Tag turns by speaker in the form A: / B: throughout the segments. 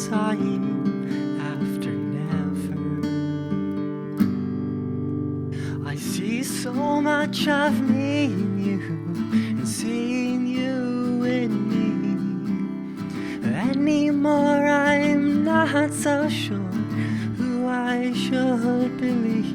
A: time after never. I see so much of me in you, and seeing you in me. Anymore I'm not so sure who I should believe,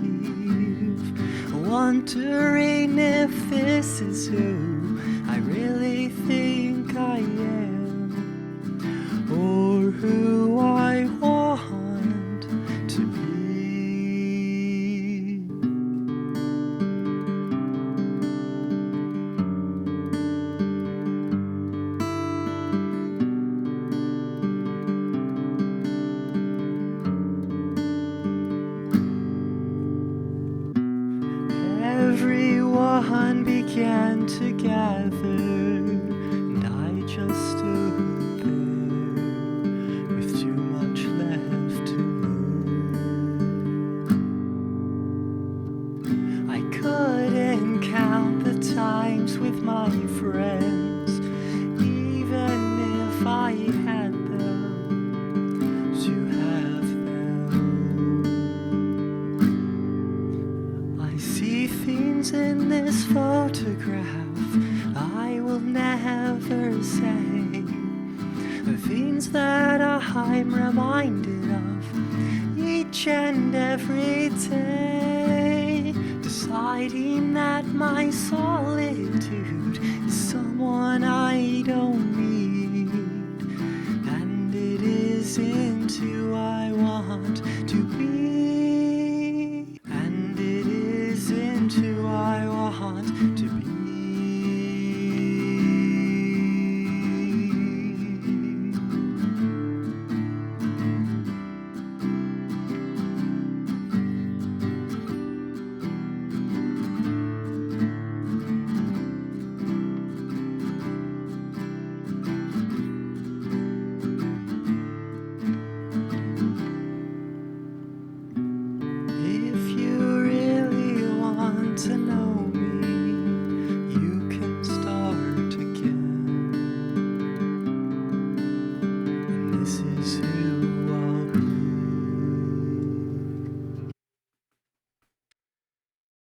A: wondering if this is who I really think I am, or who I want to be. Everyone began to gather, and I just stood there with too much left to learn. I couldn't count the times with my friends, even if I had them to have them. I see things in this photograph I will never say, the things that I'm reminded of each and every day, deciding that my solitude is someone I don't need, and it isn't who I want to be, and it isn't who I want to be. If you really want to know me, you can start again. And this is who